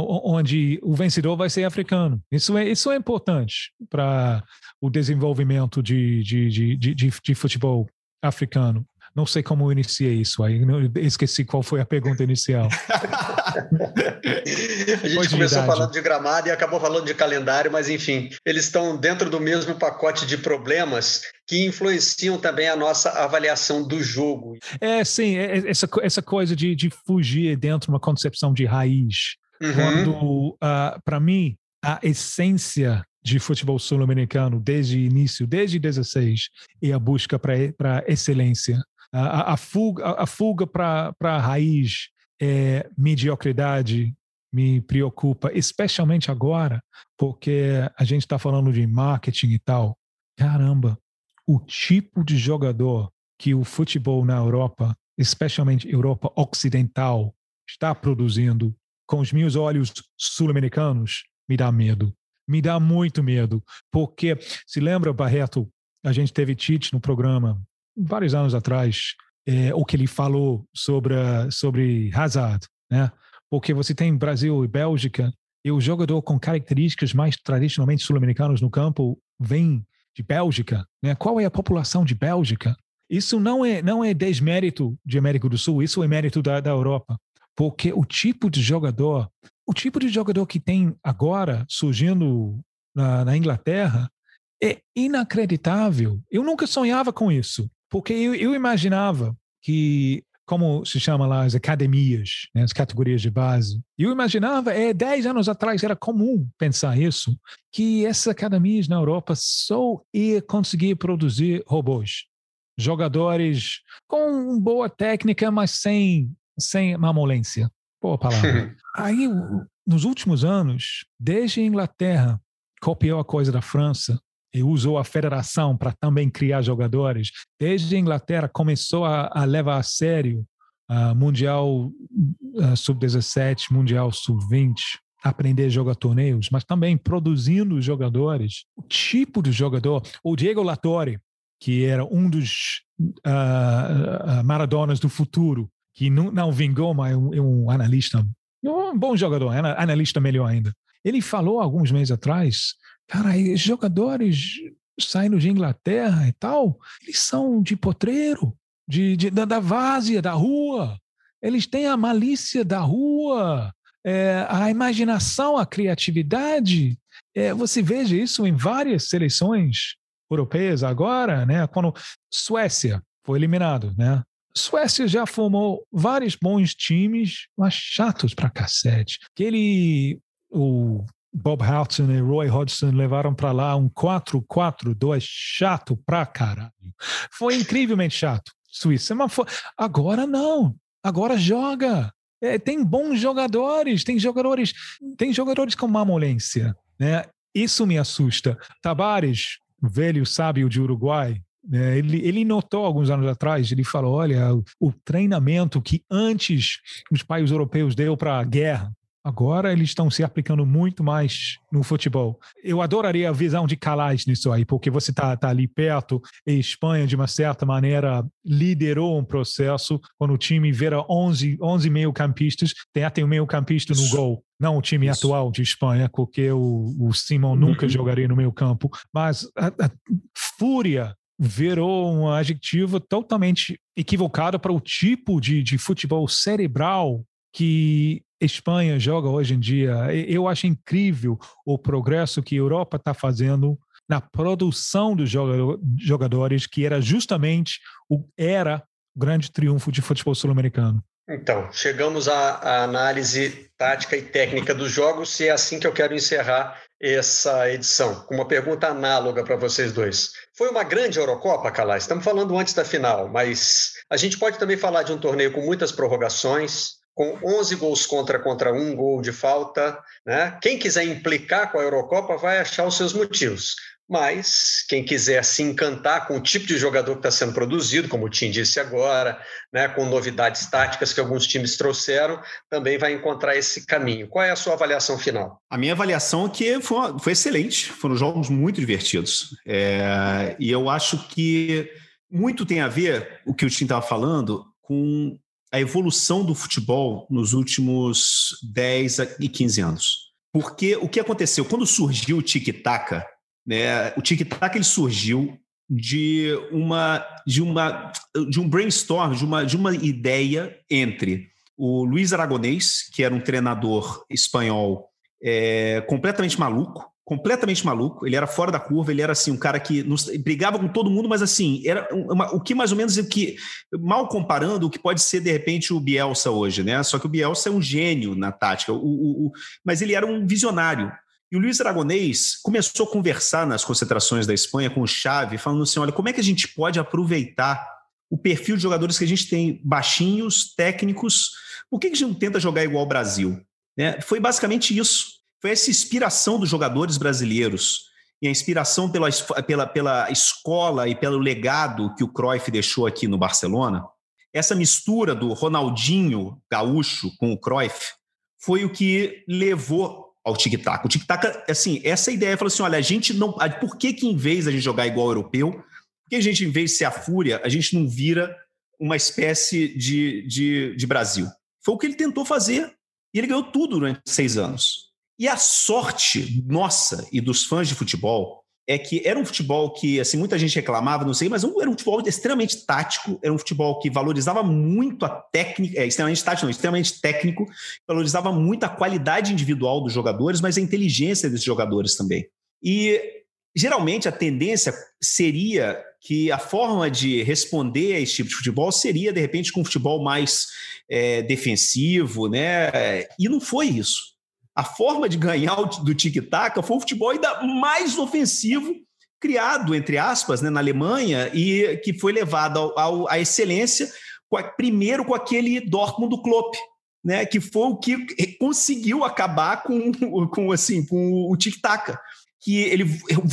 onde o vencedor vai ser africano. Isso é, isso é importante para o desenvolvimento de, de, de, de, de, de futebol africano. Não sei como eu iniciei isso aí, esqueci qual foi a pergunta inicial.
A gente começou falando de gramado e acabou falando de calendário, mas enfim, eles estão dentro do mesmo pacote de problemas que influenciam também a nossa avaliação do jogo.
É, sim, é, essa, essa coisa de, de fugir dentro de uma concepção de raiz. Uhum. Quando, uh, para mim, a essência de futebol sul-americano desde o início, desde dezesseis, é a busca para excelência. A, a fuga, a fuga para a raiz é mediocridade, me preocupa, especialmente agora, porque a gente está falando de marketing e tal. Caramba, o tipo de jogador que o futebol na Europa, especialmente Europa Ocidental, está produzindo, com os meus olhos sul-americanos, me dá medo. Me dá muito medo, porque, se lembra, Barreto, a gente teve Tite no programa vários anos atrás, é, o que ele falou sobre, sobre Hazard, né? Porque você tem Brasil e Bélgica, e o jogador com características mais tradicionalmente sul-americanas no campo vem de Bélgica, né? Qual é a população de Bélgica? Isso não é, não é desmérito de América do Sul, isso é mérito da, da Europa. Porque o tipo de jogador, o tipo de jogador que tem agora surgindo na, na Inglaterra é inacreditável. Eu nunca sonhava com isso, porque eu, eu imaginava que, como se chama lá, as academias, né, as categorias de base, eu imaginava, é, dez anos atrás era comum pensar isso, que essas academias na Europa só ia conseguir produzir robôs, jogadores com boa técnica, mas sem sem mamolência. Boa palavra. Aí, nos últimos anos, desde a Inglaterra copiou a coisa da França, e usou a federação para também criar jogadores. Desde a Inglaterra começou a, a levar a sério uh, Mundial uh, sub dezessete, Mundial sub vinte, aprender a jogar torneios, mas também produzindo jogadores. O tipo de jogador, o Diego Latorre, que era um dos uh, uh, Maradonas do futuro, que não, não vingou, mas é um, é um analista, um bom jogador, analista melhor ainda. Ele falou alguns meses atrás, cara, os jogadores saindo de Inglaterra e tal, eles são de potreiro, de, de, da, da várzea, da rua. Eles têm a malícia da rua, é, a imaginação, a criatividade. É, você veja isso em várias seleções europeias agora, né? Quando Suécia foi eliminado, né? Suécia já formou vários bons times, mas chatos pra cacete. Aquele, o Bob Houghton e Roy Hodgson levaram para lá um quatro quatro dois chato pra caralho. Foi incrivelmente chato, Suíça. Mas foi... Agora não. Agora joga. É, tem bons jogadores. Tem jogadores, tem jogadores com mamolência, né? Isso me assusta. Tabares, velho sábio de Uruguai, É, ele, ele notou alguns anos atrás, ele falou, olha, o, o treinamento que antes os países europeus deu para a guerra, agora eles estão se aplicando muito mais no futebol. Eu adoraria a visão de Calais nisso aí, porque você está tá ali perto, e a Espanha, de uma certa maneira, liderou um processo quando o time vira onze, onze meio-campistas, tem até um meio-campista no gol. Não o time Isso. atual de Espanha, porque o, o Simão nunca jogaria no meio campo, mas a, a fúria virou um adjetivo totalmente equivocado para o tipo de, de futebol cerebral que Espanha joga hoje em dia. Eu acho incrível o progresso que a Europa está fazendo na produção dos jogadores, que era justamente o era o grande triunfo de futebol sul-americano.
Então, chegamos à, à análise tática e técnica dos jogos, e é assim que eu quero encerrar essa edição, com uma pergunta análoga para vocês dois. Foi uma grande Eurocopa, Calais? Estamos falando antes da final, mas a gente pode também falar de um torneio com muitas prorrogações, com onze gols contra contra um gol de falta, né? Quem quiser implicar com a Eurocopa vai achar os seus motivos. Mas quem quiser se encantar com o tipo de jogador que está sendo produzido, como o Tim disse agora, né, com novidades táticas que alguns times trouxeram, também vai encontrar esse caminho. Qual é a sua avaliação final?
A minha avaliação é que foi, foi excelente, foram jogos muito divertidos. É, e eu acho que muito tem a ver, o que o Tim estava falando, com a evolução do futebol nos últimos dez e quinze anos. Porque o que aconteceu? Quando surgiu o tic-tac, né, o tic-tac ele surgiu de, uma, de, uma, de um brainstorm, de uma, de uma ideia entre o Luiz Aragonés, que era um treinador espanhol é, completamente maluco, completamente maluco, ele era fora da curva, ele era assim, um cara que nos, brigava com todo mundo, mas assim, era uma, o que mais ou menos, o que, mal comparando, o que pode ser de repente o Bielsa hoje, né? Só que o Bielsa é um gênio na tática, o, o, o, mas ele era um visionário. E o Luiz Aragonés começou a conversar nas concentrações da Espanha com o Xavi, falando assim, olha, como é que a gente pode aproveitar o perfil de jogadores que a gente tem, baixinhos, técnicos, por que a gente não tenta jogar igual ao Brasil? Né? Foi basicamente isso. Foi essa inspiração dos jogadores brasileiros e a inspiração pela, pela, pela escola e pelo legado que o Cruyff deixou aqui no Barcelona. Essa mistura do Ronaldinho gaúcho com o Cruyff foi o que levou ao tic-tac. O tic-tac, assim, essa ideia, falou assim, olha, a gente não... Por que que em vez de a gente jogar igual ao europeu, por que a gente, em vez de ser a fúria, a gente não vira uma espécie de, de, de Brasil? Foi o que ele tentou fazer e ele ganhou tudo durante seis anos. E a sorte nossa e dos fãs de futebol é que era um futebol que, assim, muita gente reclamava, não sei, mas era um futebol extremamente tático, era um futebol que valorizava muito a técnica, é, extremamente tático, não, extremamente técnico, valorizava muito a qualidade individual dos jogadores, mas a inteligência desses jogadores também. E, geralmente, a tendência seria que a forma de responder a esse tipo de futebol seria, de repente, com um futebol mais é, defensivo, né? E não foi isso. A forma de ganhar do tic-tac foi o futebol ainda mais ofensivo, criado, entre aspas, né, na Alemanha, e que foi levado ao, ao, à excelência, com a, primeiro com aquele Dortmund do Klopp, né, que foi o que conseguiu acabar com, com, assim, com o tic-tac, que ele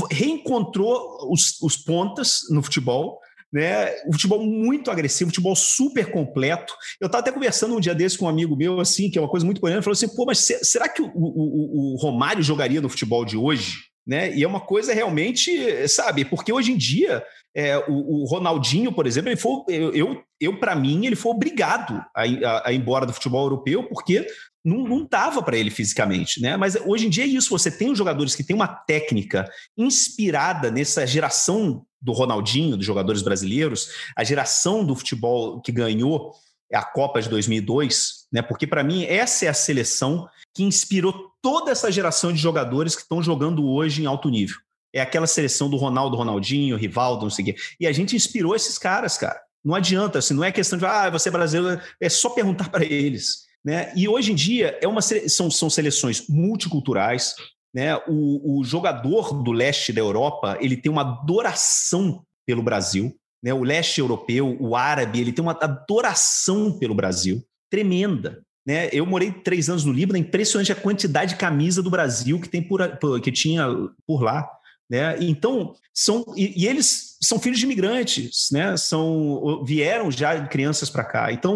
reencontrou os, os pontas no futebol, né? O futebol muito agressivo, futebol super completo. Eu estava até conversando um dia desse com um amigo meu, assim, que é uma coisa muito bonita, ele falou assim, pô, mas será que o, o, o Romário jogaria no futebol de hoje? Né? E é uma coisa realmente, sabe, porque hoje em dia é, o, o Ronaldinho, por exemplo, ele foi, eu, eu, eu para mim, ele foi obrigado a, a, a ir embora do futebol europeu, porque não, não dava para ele fisicamente, né? Mas hoje em dia é isso, você tem os jogadores que têm uma técnica inspirada nessa geração do Ronaldinho, dos jogadores brasileiros, a geração do futebol que ganhou a Copa de dois mil e dois, né? Porque para mim essa é a seleção que inspirou toda essa geração de jogadores que estão jogando hoje em alto nível. É aquela seleção do Ronaldo, Ronaldinho, Rivaldo, não sei o quê. E a gente inspirou esses caras, cara. Não adianta, assim, não é questão de, ah, você é brasileiro, é só perguntar para eles, né? E hoje em dia é uma sele... são, são seleções multiculturais, né? O, o jogador do leste da Europa, ele tem uma adoração pelo Brasil, né? O leste europeu, o árabe, ele tem uma adoração pelo Brasil tremenda. Né? Eu morei três anos no Líbano, é impressionante a quantidade de camisa do Brasil que, tem por, que tinha por lá. Né? Então, são, e, e eles são filhos de imigrantes, né? São, vieram já crianças para cá. Então,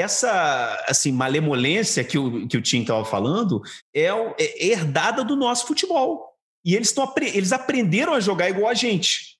essa assim, malemolência que o, que o Tim estava falando é, é herdada do nosso futebol. E eles, tão, eles aprenderam a jogar igual a gente.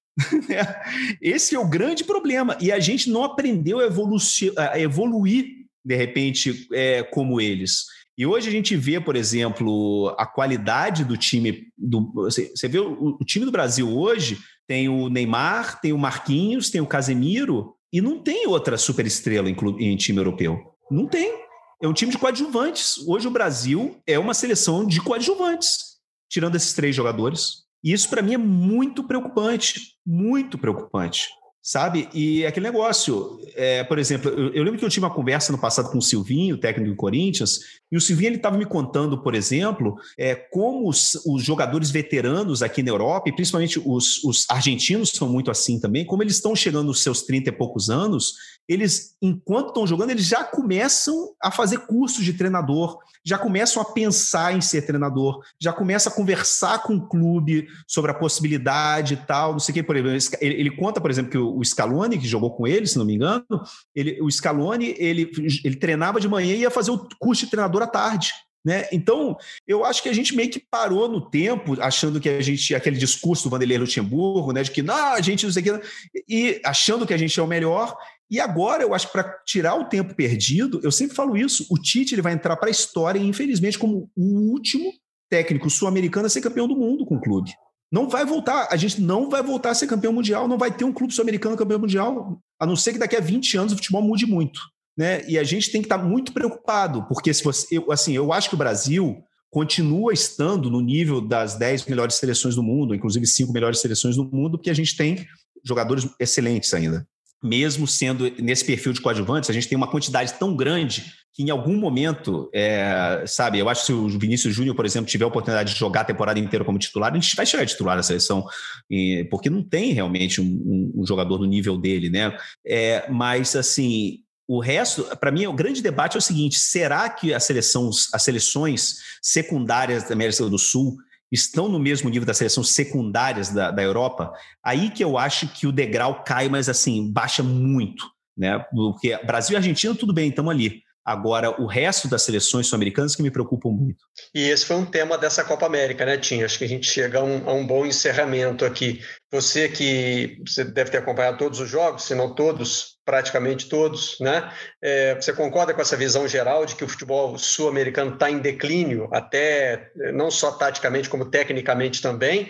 Esse é o grande problema. E a gente não aprendeu a, evolu a evoluir de repente, é, como eles. E hoje a gente vê, por exemplo, a qualidade do time. Do, você, você vê o, o time do Brasil hoje, tem o Neymar, tem o Marquinhos, tem o Casemiro, e não tem outra superestrela em, em time europeu. Não tem. É um time de coadjuvantes. Hoje o Brasil é uma seleção de coadjuvantes, tirando esses três jogadores. E isso, para mim, é muito preocupante. Muito preocupante. Sabe? E aquele negócio, é, por exemplo, eu, eu lembro que eu tive uma conversa no passado com o Silvinho, técnico do Corinthians, e o Silvinho ele estava me contando, por exemplo, é, como os, os jogadores veteranos aqui na Europa, e principalmente os, os argentinos são muito assim também, como eles estão chegando nos seus trinta e poucos anos, eles, enquanto estão jogando, eles já começam a fazer cursos de treinador, já começam a pensar em ser treinador, já começam a conversar com o clube sobre a possibilidade e tal, não sei o que. Por exemplo, ele, ele conta, por exemplo, que o Scaloni, que jogou com ele, se não me engano, ele, o Scaloni, ele, ele treinava de manhã e ia fazer o curso de treinador à tarde. Né? Então, eu acho que a gente meio que parou no tempo, achando que a gente, aquele discurso do Vanderlei Luxemburgo, né, de que não, a gente não sei o que, e achando que a gente é o melhor. E agora, eu acho que para tirar o tempo perdido, eu sempre falo isso, o Tite ele vai entrar para a história, infelizmente, como o último técnico sul-americano a ser campeão do mundo com o clube. Não vai voltar, a gente não vai voltar a ser campeão mundial, não vai ter um clube sul-americano campeão mundial, a não ser que daqui a vinte anos o futebol mude muito. Né? E a gente tem que estar muito preocupado, porque se você, eu, assim, eu acho que o Brasil continua estando no nível das dez melhores seleções do mundo, inclusive cinco melhores seleções do mundo, porque a gente tem jogadores excelentes ainda. Mesmo sendo nesse perfil de coadjuvantes, a gente tem uma quantidade tão grande que em algum momento, é, sabe, eu acho que se o Vinícius Júnior, por exemplo, tiver a oportunidade de jogar a temporada inteira como titular, a gente vai chegar a titular na seleção, e, porque não tem realmente um, um, um jogador no nível dele, né? É, mas, assim, o resto, para mim, o grande debate é o seguinte, será que a seleção, as seleções secundárias da América do Sul estão no mesmo nível das seleções secundárias da, da Europa? Aí que eu acho que o degrau cai, mas assim, baixa muito, né? Porque Brasil e Argentina, tudo bem, estamos ali. Agora, o resto das seleções sul-americanas que me preocupam muito.
E esse foi um tema dessa Copa América, né, Tim? Acho que a gente chega a um, a um bom encerramento aqui. Você que você deve ter acompanhado todos os jogos, se não todos, praticamente todos, né? É, você concorda com essa visão geral de que o futebol sul-americano está em declínio, até não só taticamente, como tecnicamente também?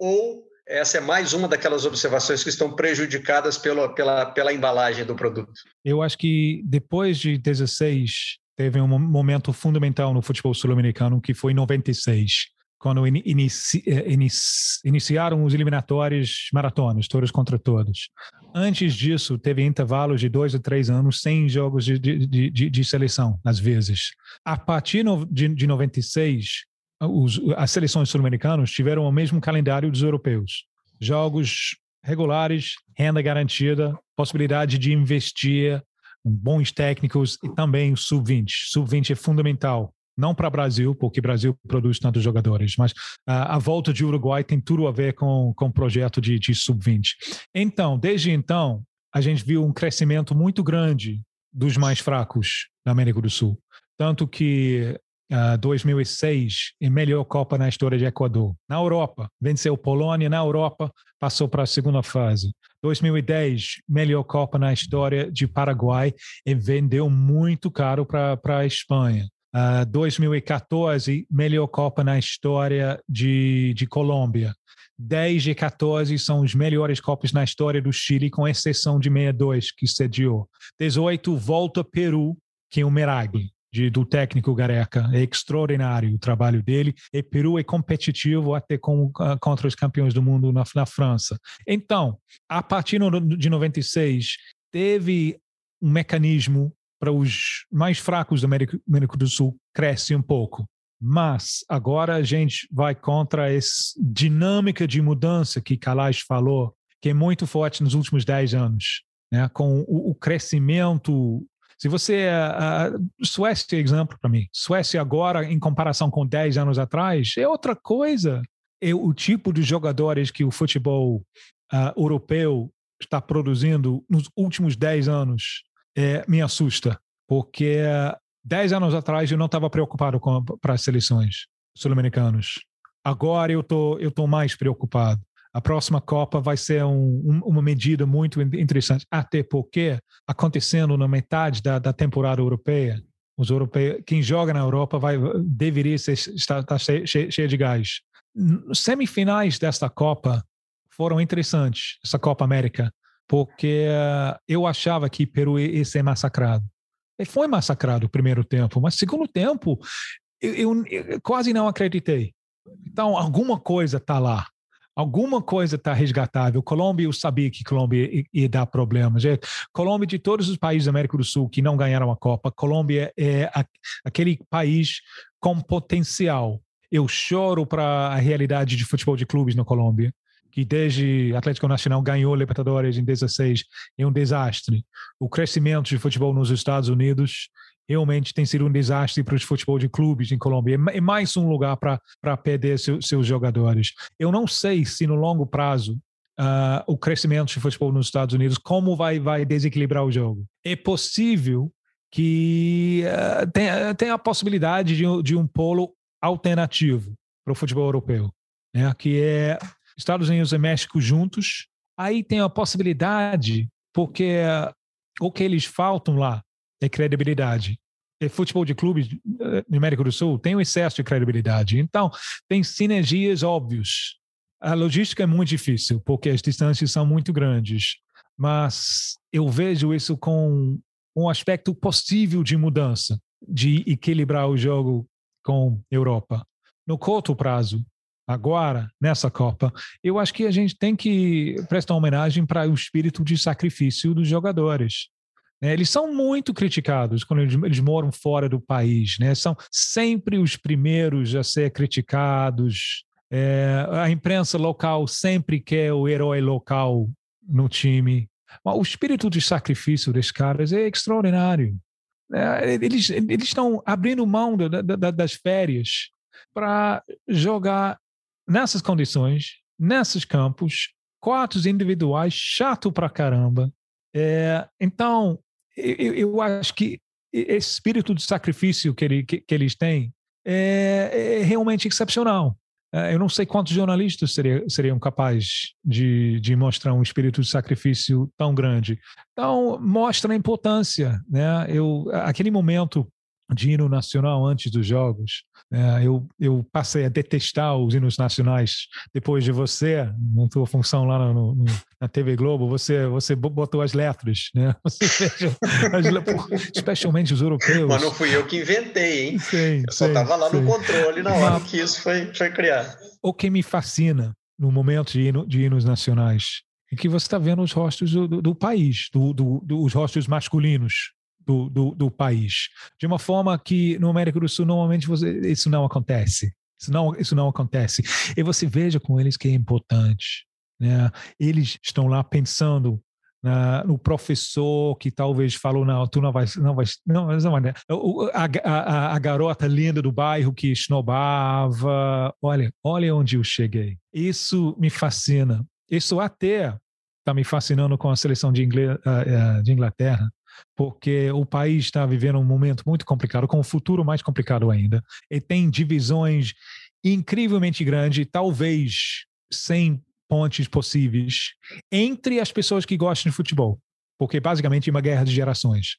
Ou essa é mais uma daquelas observações que estão prejudicadas pela, pela, pela embalagem do produto? Eu
acho que depois de dezesseis, teve um momento fundamental no futebol sul-americano, que foi em noventa e seis, quando inici, inici, iniciaram os eliminatórios maratonas, todos contra todos. Antes disso, teve intervalos de dois ou três anos sem jogos de, de, de, de seleção, às vezes. A partir de, de noventa e seis, Os, as seleções sul-americanas tiveram o mesmo calendário dos europeus. Jogos regulares, renda garantida, possibilidade de investir, bons técnicos e também o sub vinte. sub vinte é fundamental não para o Brasil, porque o Brasil produz tantos jogadores, mas uh, a volta de Uruguai tem tudo a ver com, com o projeto de, de sub vinte. Então, desde então, a gente viu um crescimento muito grande dos mais fracos da América do Sul. Tanto que uh, dois mil e seis, a melhor Copa na história de Equador. Na Europa, venceu Polônia, na Europa, passou para a segunda fase. dois mil e dez, melhor Copa na história de Paraguai e vendeu muito caro para a Espanha. Uh, dois mil e quatorze, melhor Copa na história de, de Colômbia. dez e quatorze são os melhores Copas na história do Chile, com exceção de sessenta e dois, que sediou. dezoito, volta Peru, que é um milagre de, do técnico Gareca. É extraordinário o trabalho dele. E Peru é competitivo até com, uh, contra os campeões do mundo na, na França. Então, a partir de noventa e seis, teve um mecanismo para os mais fracos da América, América do Sul cresce um pouco. Mas agora a gente vai contra essa dinâmica de mudança que Kalash falou, que é muito forte nos últimos dez anos, né? Com o, o crescimento. Se você... A Suécia é exemplo para mim. Suécia agora, em comparação com dez anos atrás, é outra coisa. É o tipo de jogadores que o futebol uh, europeu está produzindo nos últimos dez anos. É, me assusta, porque dez anos atrás eu não estava preocupado com para as seleções sul-americanas. Agora eu tô eu tô mais preocupado. A próxima Copa vai ser um, um, uma medida muito interessante, até porque acontecendo na metade da, da temporada europeia, os europeus, quem joga na Europa vai deveria ser, estar, estar cheio, cheio de gás. Semifinais desta Copa foram interessantes, essa Copa América, porque uh, eu achava que Peru ia ser massacrado. E foi massacrado o primeiro tempo, mas segundo tempo eu, eu, eu quase não acreditei. Então, alguma coisa está lá. Alguma coisa está resgatável. Colômbia, eu sabia que Colômbia ia, ia dar problemas. É, Colômbia, de todos os países da América do Sul que não ganharam a Copa, Colômbia é a, aquele país com potencial. Eu choro para a realidade de futebol de clubes na Colômbia, que desde Atlético Nacional ganhou Libertadores em dezesseis, é um desastre. O crescimento de futebol nos Estados Unidos realmente tem sido um desastre para o futebol de clubes em Colômbia. É mais um lugar para perder seu, seus jogadores. Eu não sei se no longo prazo uh, o crescimento de futebol nos Estados Unidos, como vai, vai desequilibrar o jogo. É possível que uh, tenha, tenha a possibilidade de, de um polo alternativo para o futebol europeu, né? Que é Estados Unidos e México juntos. Aí tem a possibilidade, porque uh, o que eles faltam lá é credibilidade. E futebol de clubes no América do Sul tem um excesso de credibilidade. Então, tem sinergias óbvias. A logística é muito difícil, porque as distâncias são muito grandes. Mas eu vejo isso com um aspecto possível de mudança, de equilibrar o jogo com a Europa. No curto prazo, agora, nessa Copa, eu acho que a gente tem que prestar homenagem para o espírito de sacrifício dos jogadores. Eles são muito criticados quando eles, eles moram fora do país, né? São sempre os primeiros a ser criticados. É, a imprensa local sempre quer o herói local no time. Mas o espírito de sacrifício desses caras é extraordinário. É, eles, eles estão abrindo mão da, da, das férias para jogar nessas condições, nesses campos, quartos individuais, chato pra caramba. É, então, eu, eu acho que esse espírito de sacrifício que, ele, que, que eles têm é, é realmente excepcional. Eu não sei quantos jornalistas seriam, seriam capazes de, de mostrar um espírito de sacrifício tão grande. Então, mostra a importância, né? Eu, aquele momento de hino nacional antes dos jogos, é, eu, eu passei a detestar os hinos nacionais depois de você, na tua função lá no, no, na T V Globo, você, você botou as letras, né? Você veja, as, especialmente os europeus.
Mas não fui eu que inventei, hein?
Sim,
eu só estava lá
sim.
no controle na hora Mas, que isso foi, foi criado.
O que me fascina no momento de, hino, de hinos nacionais é que você está vendo os rostos do, do, do país, do, do, do, os rostos masculinos Do, do, do país, de uma forma que no América do Sul normalmente você, isso não acontece, isso não, isso não acontece, e você veja com eles que é importante, né? Eles estão lá pensando Uh, o professor que talvez falou, não, tu não vai, não vai, não, não vai, a, a, a garota linda do bairro que esnobava, olha, olha onde eu cheguei. Isso me fascina. Isso até está me fascinando com a seleção de, Ingle, uh, de Inglaterra, porque o país está vivendo um momento muito complicado, com um futuro mais complicado ainda, e tem divisões incrivelmente grandes, talvez sem pontes possíveis entre as pessoas que gostam de futebol, porque basicamente é uma guerra de gerações,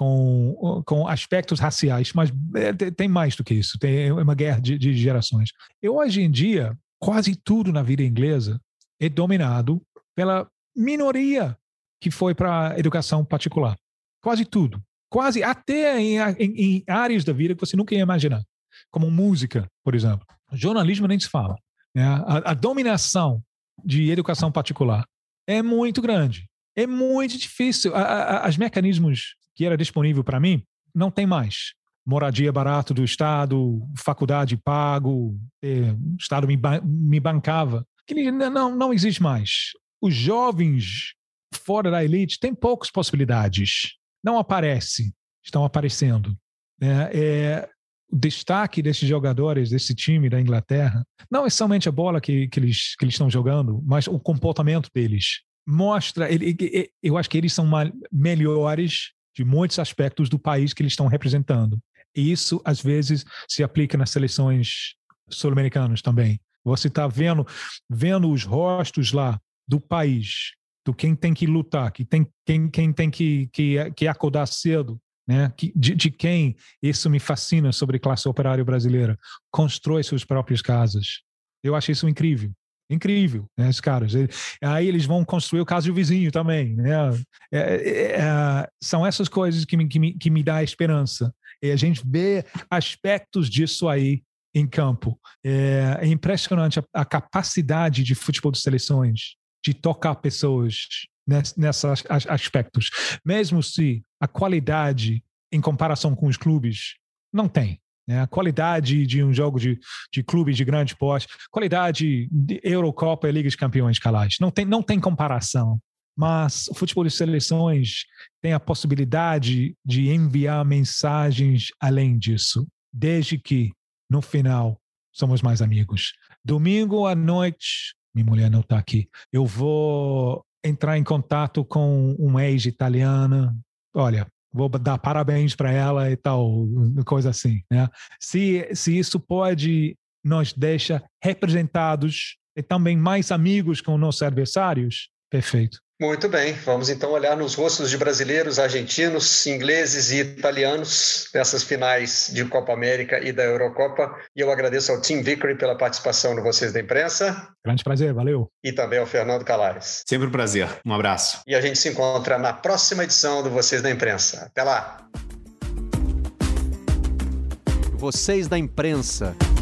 com, com aspectos raciais, mas tem mais do que isso, tem uma guerra de, de gerações. E hoje em dia, quase tudo na vida inglesa é dominado pela minoria que foi para a educação particular. Quase tudo. Quase até em, em, em áreas da vida que você nunca ia imaginar, como música, por exemplo. Jornalismo nem se fala. Né? A, a dominação de educação particular é muito grande. É muito difícil. A, a, as mecanismos que era disponível para mim não tem mais. Moradia barato do Estado, faculdade pago, eh, o Estado me, ba- me bancava. Que não, não existe mais. Os jovens fora da elite têm poucas possibilidades. Não aparecem, estão aparecendo. É, é, o destaque desses jogadores, desse time da Inglaterra, não é somente a bola que, que, eles, que eles estão jogando, mas o comportamento deles. Mostra, ele, ele, eu acho que eles são mal, melhores de muitos aspectos do país que eles estão representando. E isso, às vezes, se aplica nas seleções sul-americanas também. Você está vendo, vendo os rostos lá do país, do quem tem que lutar, que tem, quem, quem tem que, que, que acordar cedo, né? de, de quem, isso me fascina sobre a classe operária brasileira, constrói suas próprias casas. Eu acho isso incrível. Incrível, né, esses caras. Aí eles vão construir o caso do vizinho também. Né? É, é, é, são essas coisas que me, que, me, que me dá esperança. E a gente vê aspectos disso aí em campo. É, é impressionante a, a capacidade de futebol de seleções de tocar pessoas nesses aspectos. Mesmo se a qualidade em comparação com os clubes não tem. Né? A qualidade de um jogo de, de clubes de grande porte, qualidade de Eurocopa e Liga de Campeões, Calais. Não tem, não tem comparação. Mas o futebol de seleções tem a possibilidade de enviar mensagens além disso, desde que, no final, somos mais amigos. Domingo à noite, minha mulher não está aqui, eu vou entrar em contato com uma ex-italiana, olha, vou dar parabéns para ela e tal, coisa assim. Né? Se, se isso pode nos deixar representados e também mais amigos com nossos adversários, perfeito.
Muito bem, vamos então olhar nos rostos de brasileiros, argentinos, ingleses e italianos nessas finais de Copa América e da Eurocopa. E eu agradeço ao Tim Vickery pela participação no Vocês da Imprensa.
Grande prazer, valeu.
E também ao Fernando Calares.
Sempre um prazer, um abraço.
E a gente se encontra na próxima edição do Vocês da Imprensa. Até lá!
Vocês da Imprensa.